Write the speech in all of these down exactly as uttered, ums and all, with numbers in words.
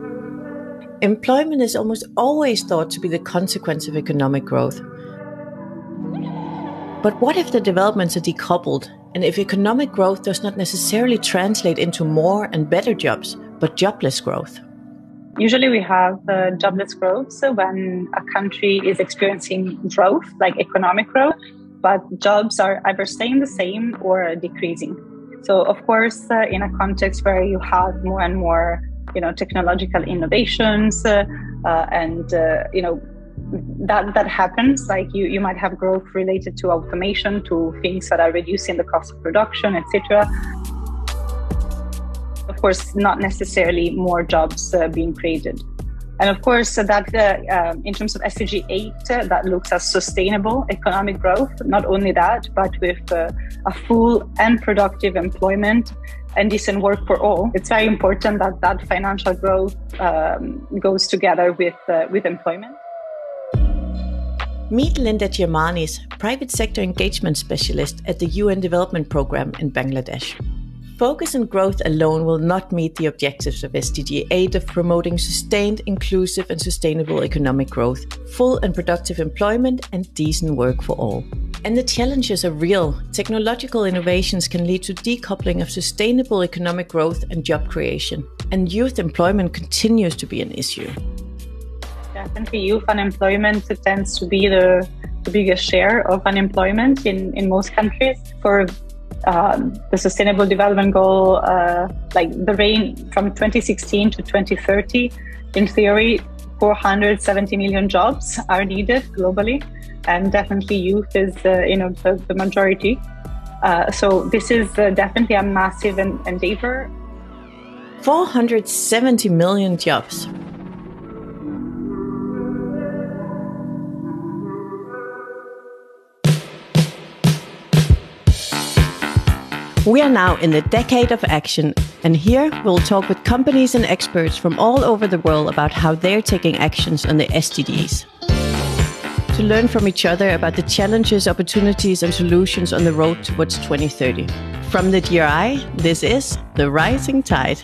Employment is almost always thought to be the consequence of economic growth. But what if the developments are decoupled, and if economic growth does not necessarily translate into more and better jobs, but jobless growth? Usually we have uh, jobless growth so when a country is experiencing growth, like economic growth, but jobs are either staying the same or decreasing. So of course, uh, in a context where you have more and more, you know, technological innovations uh, uh, and, uh, you know, that that happens, like you, you might have growth related to automation, to things that are reducing the cost of production, et cetera. Of course, not necessarily more jobs uh, being created. And of course, uh, that uh, um, in terms of S D G eight, uh, that looks at sustainable economic growth. Not only that, but with uh, a full and productive employment and decent work for all. It's very important that that financial growth um, goes together with uh, with employment. Meet Linda Germanis, private sector engagement specialist at the U N Development Programme in Bangladesh. Focus on growth alone will not meet the objectives of S D G eight of promoting sustained, inclusive and sustainable economic growth, full and productive employment and decent work for all. And the challenges are real. Technological innovations can lead to decoupling of sustainable economic growth and job creation. And youth employment continues to be an issue. Definitely youth unemployment tends to be the, the biggest share of unemployment in, in most countries. For Um, the Sustainable Development Goal, uh, like the range from twenty sixteen to twenty thirty, in theory, four hundred seventy million jobs are needed globally, and definitely youth is, uh, you know, the, the majority. Uh, so this is uh, definitely a massive en- endeavor. four hundred seventy million jobs. We are now in the decade of action, and here we'll talk with companies and experts from all over the world about how they're taking actions on the S D Gs. To learn from each other about the challenges, opportunities and solutions on the road towards twenty thirty. From the D R I, this is The Rising Tide.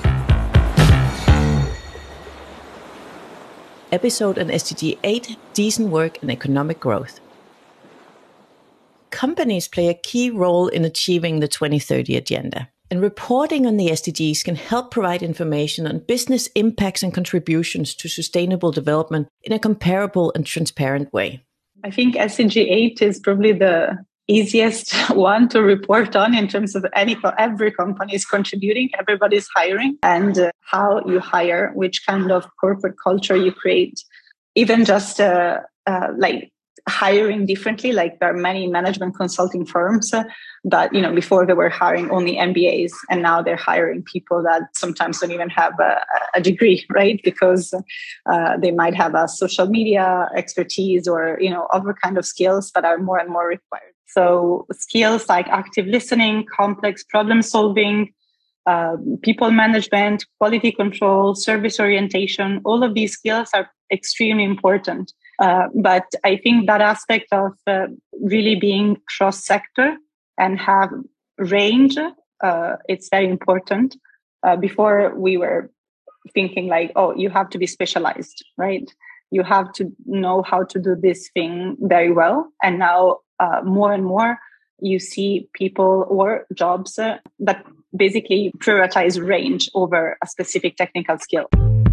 Episode on S D G eight, Decent Work and Economic Growth. Companies play a key role in achieving the twenty thirty agenda, and reporting on the S D Gs can help provide information on business impacts and contributions to sustainable development in a comparable and transparent way. I think S D G eight is probably the easiest one to report on in terms of any every company is contributing, everybody's hiring, and uh, how you hire, which kind of corporate culture you create, even just uh, uh, like hiring differently. Like there are many management consulting firms uh, that, you know, before they were hiring only M B As, and now they're hiring people that sometimes don't even have a, a degree, right? Because uh, they might have a social media expertise or, you know, other kind of skills that are more and more required. So skills like active listening, complex problem solving, uh, people management, quality control, service orientation, all of these skills are extremely important. Uh, but I think that aspect of uh, really being cross-sector and have range, uh, it's very important. Uh, before we were thinking like, oh, you have to be specialized, right? You have to know how to do this thing very well. And now uh, more and more you see people or jobs uh, that basically prioritize range over a specific technical skill.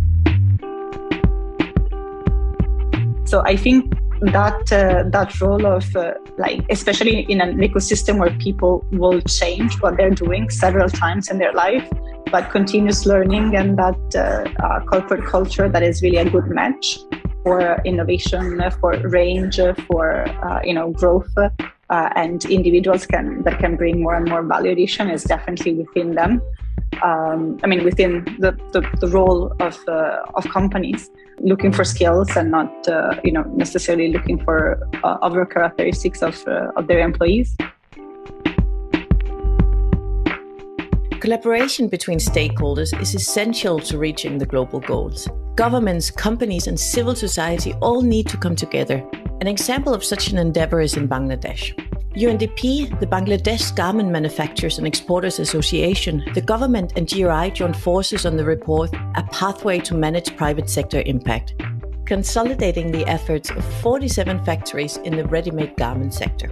So I think that uh, that role of uh, like, especially in an ecosystem where people will change what they're doing several times in their life, but continuous learning and that uh, uh, corporate culture that is really a good match for innovation, for range, for uh, you know growth, uh, and individuals can that can bring more and more value addition is definitely within them. Um, I mean, within the, the, the role of uh, of companies, looking for skills and not, uh, you know, necessarily looking for uh, other characteristics of uh, of their employees. Collaboration between stakeholders is essential to reaching the global goals. Governments, companies, and civil society all need to come together. An example of such an endeavor is in Bangladesh. U N D P, the Bangladesh Garment Manufacturers and Exporters Association, the government and G R I joined forces on the report, A Pathway to Manage Private Sector Impact, consolidating the efforts of forty-seven factories in the ready-made garment sector.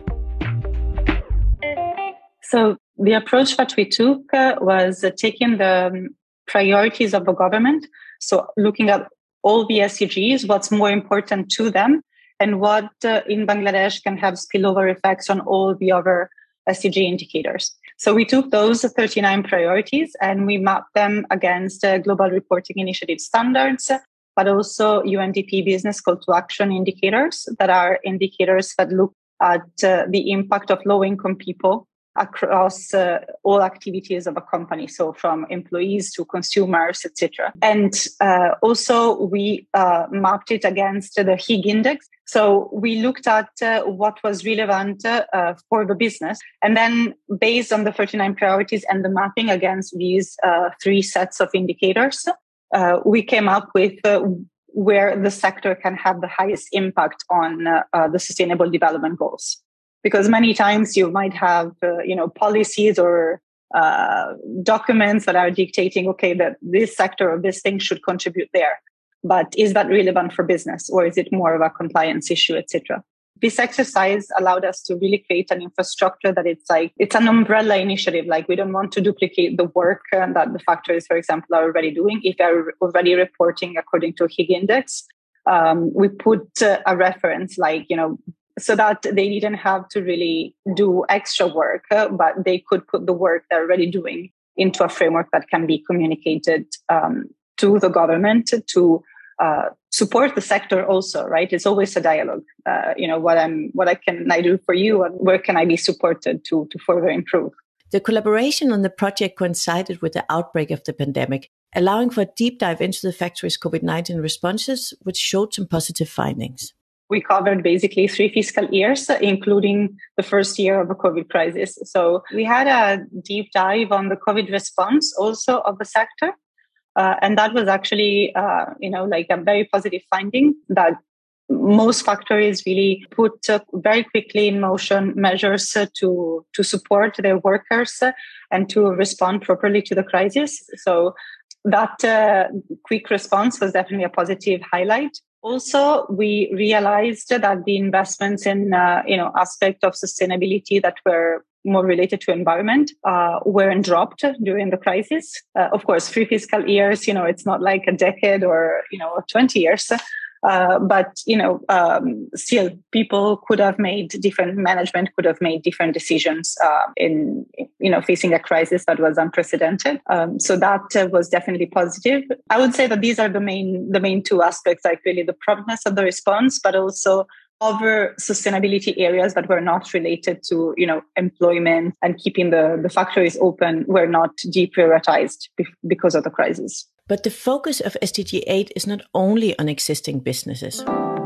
So the approach that we took uh, was uh, taking the um, priorities of the government. So looking at all the S D Gs, what's more important to them, and what uh, in Bangladesh can have spillover effects on all the other S D G indicators. So we took those thirty-nine priorities and we mapped them against uh, Global Reporting Initiative standards, but also U N D P business call to action indicators that are indicators that look at uh, the impact of low-income people across uh, all activities of a company, so from employees to consumers, et cetera. And uh, also we uh, mapped it against the Higg Index. So we looked at uh, what was relevant uh, for the business. And then based on the thirty-nine priorities and the mapping against these uh, three sets of indicators, uh, we came up with uh, where the sector can have the highest impact on uh, uh, the Sustainable Development Goals. Because many times you might have, uh, you know, policies or uh, documents that are dictating, okay, that this sector or this thing should contribute there. But is that relevant for business, or is it more of a compliance issue, et cetera? This exercise allowed us to really create an infrastructure that it's like, it's an umbrella initiative. Like we don't want to duplicate the work uh, that the factories, for example, are already doing. If they're already reporting according to Higg Index, um, we put uh, a reference like, you know, so that they didn't have to really do extra work, uh, but they could put the work they're already doing into a framework that can be communicated um, to the government to uh, support the sector also, right? It's always a dialogue. Uh, you know, what I'm, what I can I do for you, and where can I be supported to to further improve? The collaboration on the project coincided with the outbreak of the pandemic, allowing for a deep dive into the factory's COVID nineteen responses, which showed some positive findings. We covered basically three fiscal years, including the first year of the COVID crisis. So we had a deep dive on the COVID response also of the sector. Uh, and that was actually, uh, you know, like a very positive finding that most factories really put uh, very quickly in motion measures uh, to, to support their workers uh, and to respond properly to the crisis. So that uh, quick response was definitely a positive highlight. Also, we realized that the investments in, uh, you know, aspect of sustainability that were more related to environment uh, weren't dropped during the crisis. Uh, of course, three fiscal years, you know, it's not like a decade or, you know, twenty years. Uh, but, you know, um, still people could have made different management could have made different decisions uh, in, you know, facing a crisis that was unprecedented. Um, so that uh, was definitely positive. I would say that these are the main, the main two aspects, like really the promptness of the response, but also other sustainability areas that were not related to, you know, employment and keeping the, the factories open were not deprioritized be- because of the crisis. But the focus of S D G eight is not only on existing businesses.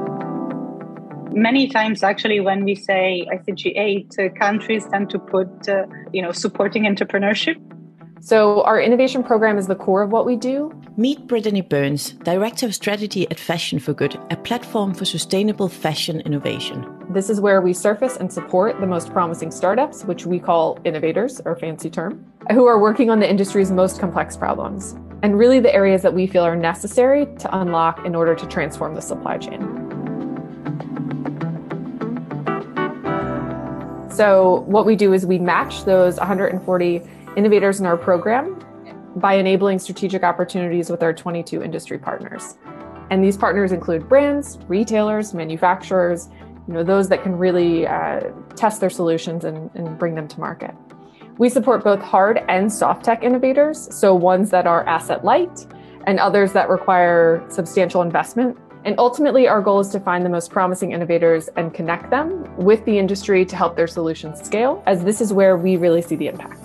Many times, actually, when we say S D G eight, uh, countries tend to put, uh, you know, supporting entrepreneurship. So our innovation program is the core of what we do. Meet Brittany Burns, Director of Strategy at Fashion for Good, a platform for sustainable fashion innovation. This is where we surface and support the most promising startups, which we call innovators, or fancy term, who are working on the industry's most complex problems, and really the areas that we feel are necessary to unlock in order to transform the supply chain. So what we do is we match those one hundred forty innovators in our program by enabling strategic opportunities with our twenty-two industry partners. And these partners include brands, retailers, manufacturers, you know, those that can really uh, test their solutions and, and bring them to market. We support both hard and soft tech innovators, so ones that are asset light and others that require substantial investment. And ultimately, our goal is to find the most promising innovators and connect them with the industry to help their solutions scale, as this is where we really see the impact.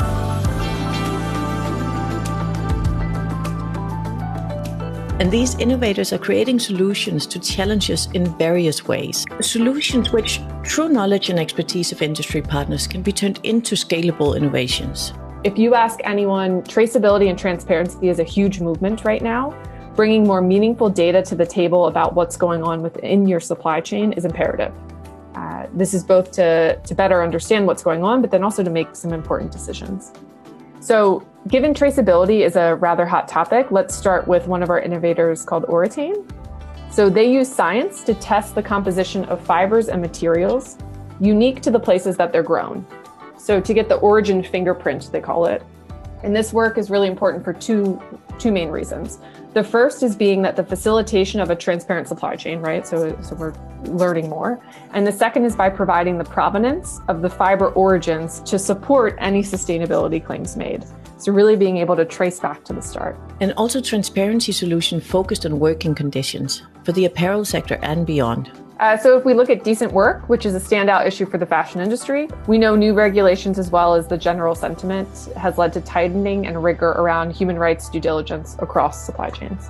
And these innovators are creating solutions to challenges in various ways. Solutions which, through knowledge and expertise of industry partners, can be turned into scalable innovations. If you ask anyone, traceability and transparency is a huge movement right now. Bringing more meaningful data to the table about what's going on within your supply chain is imperative. Uh, this is both to, to better understand what's going on, but then also to make some important decisions. So given traceability is a rather hot topic, let's start with one of our innovators called Oratane. So they use science to test the composition of fibers and materials unique to the places that they're grown. So to get the origin fingerprint, they call it. And this work is really important for two, two main reasons. The first is being that the facilitation of a transparent supply chain, right? So, so we're learning more. And the second is by providing the provenance of the fiber origins to support any sustainability claims made. So really being able to trace back to the start. And also transparency solution focused on working conditions for the apparel sector and beyond. Uh, so if we look at decent work, which is a standout issue for the fashion industry, we know new regulations as well as the general sentiment has led to tightening and rigor around human rights due diligence across supply chains.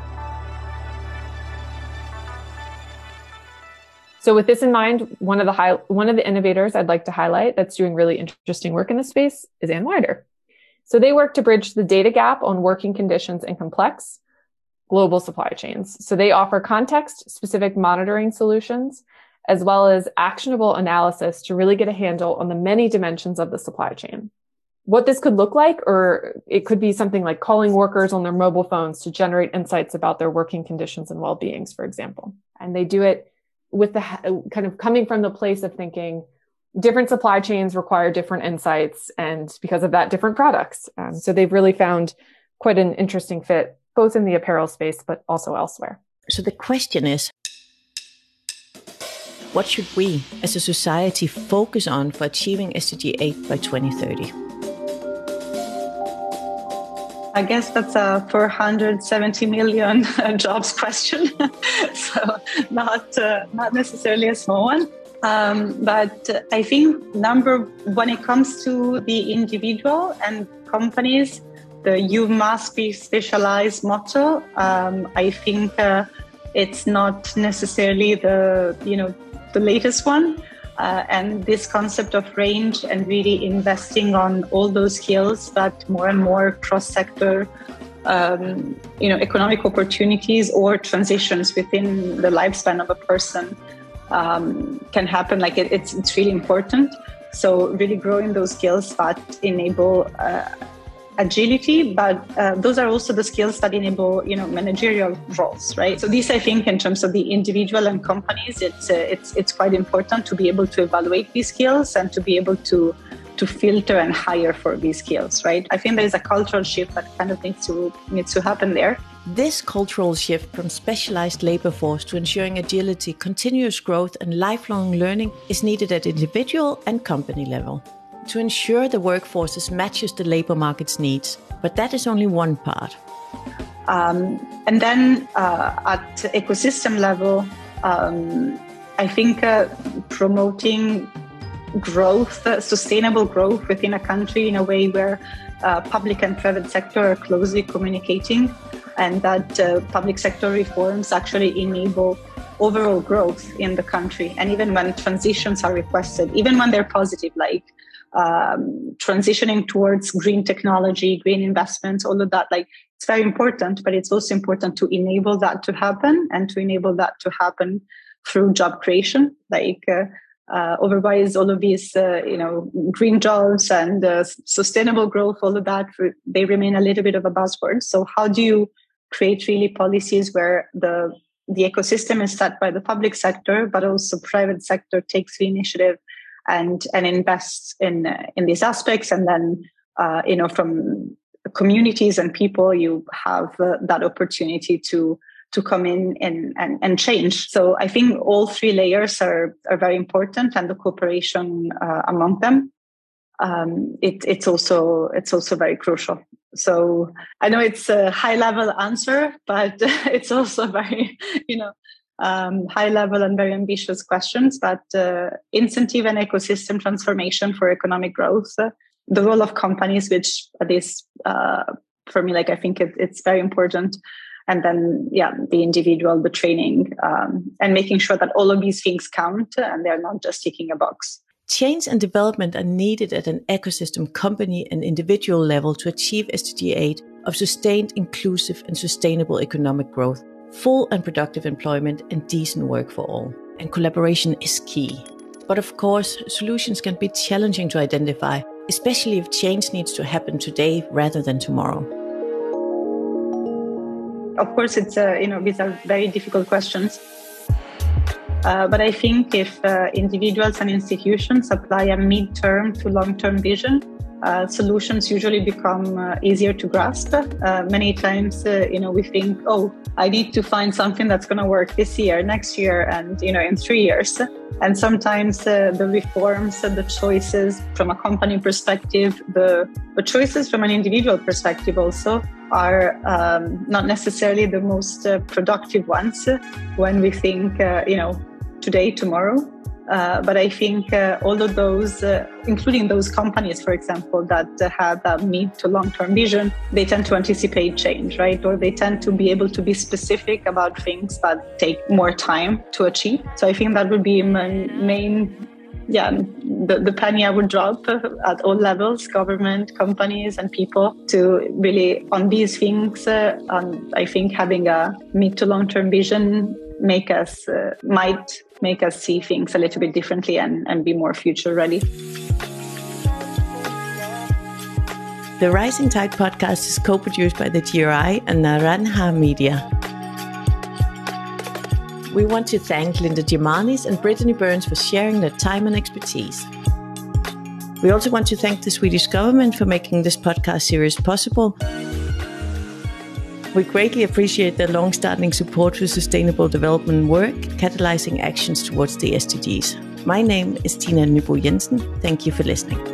So with this in mind, one of the high, one of the innovators I'd like to highlight that's doing really interesting work in this space is Ann Wider. So they work to bridge the data gap on working conditions in complex global supply chains. So they offer context-specific monitoring solutions, as well as actionable analysis to really get a handle on the many dimensions of the supply chain. What this could look like, or it could be something like calling workers on their mobile phones to generate insights about their working conditions and well-beings, for example. And they do it with the kind of coming from the place of thinking, different supply chains require different insights, and because of that, different products. Um, so they've really found quite an interesting fit, both in the apparel space, but also elsewhere. So the question is, what should we as a society focus on for achieving S D G eight by twenty thirty? I guess that's a four hundred seventy million jobs question. So not, uh, not necessarily a small one. Um, but I think number, when it comes to the individual and companies, the "you must be specialized" motto, um, I think uh, it's not necessarily the, you know, the latest one. Uh, and this concept of range and really investing on all those skills that more and more cross-sector, um, you know, economic opportunities or transitions within the lifespan of a person um, can happen. Like it, it's it's really important. So really growing those skills that enable uh, agility, but uh, those are also the skills that enable, you know, managerial roles, right? So these, I think, in terms of the individual and companies, it's uh, it's it's quite important to be able to evaluate these skills and to be able to to filter and hire for these skills, right? I think there is a cultural shift that kind of needs to needs to happen there. This cultural shift from specialized labor force to ensuring agility, continuous growth, and lifelong learning is needed at individual and company level to ensure the workforces matches the labor market's needs. But that is only one part. Um, and then uh, at ecosystem level, um, I think uh, promoting growth, uh, sustainable growth within a country in a way where uh, public and private sector are closely communicating, and that uh, public sector reforms actually enable overall growth in the country. And even when transitions are requested, even when they're positive, like Um, transitioning towards green technology, green investments, all of that, like it's very important, but it's also important to enable that to happen and to enable that to happen through job creation. Like uh, uh, otherwise, all of these, uh, you know, green jobs and uh, sustainable growth, all of that, they remain a little bit of a buzzword. So how do you create really policies where the the ecosystem is set by the public sector, but also private sector takes the initiative and and invests in uh, in these aspects, and then uh, you know, from communities and people, you have uh, that opportunity to to come in and, and and change. So I think all three layers are are very important, and the cooperation uh, among them, um, it, it's also it's also very crucial. So I know it's a high level answer, but it's also very, you know, Um, high level and very ambitious questions, but uh, incentive and ecosystem transformation for economic growth, uh, the role of companies, which at least uh, for me, like I think it, it's very important. And then, yeah, the individual, the training, um, and making sure that all of these things count and they're not just ticking a box. Change and development are needed at an ecosystem, company, and individual level to achieve S D G eight of sustained, inclusive, and sustainable economic growth, full and productive employment, and decent work for all. And collaboration is key. But of course, solutions can be challenging to identify, especially if change needs to happen today rather than tomorrow. Of course, it's uh, you know these are very difficult questions. Uh, but I think if uh, individuals and institutions apply a mid-term to long-term vision, uh, solutions usually become uh, easier to grasp. Uh, many times, uh, you know, we think, oh, I need to find something that's going to work this year, next year, and, you know, in three years. And sometimes uh, the reforms and the choices from a company perspective, the, the choices from an individual perspective also are um, not necessarily the most uh, productive ones when we think, uh, you know, today, tomorrow. Uh, but I think uh, all of those, uh, including those companies, for example, that uh, have a mid to long-term vision, they tend to anticipate change, right? Or they tend to be able to be specific about things that take more time to achieve. So I think that would be my main, yeah, the, the penny I would drop at all levels, government, companies, and people, to really, on these things, uh, on, I think having a mid to long-term vision make us, uh, might make us see things a little bit differently and, and be more future ready. The Rising Tide podcast is co-produced by the G R I and Naranja Media. We want to thank Linda Gimanis and Brittany Burns for sharing their time and expertise. We also want to thank the Swedish government for making this podcast series possible. We greatly appreciate their long-standing support for sustainable development work, catalyzing actions towards the S D Gs. My name is Tina Nybo Jensen. Thank you for listening.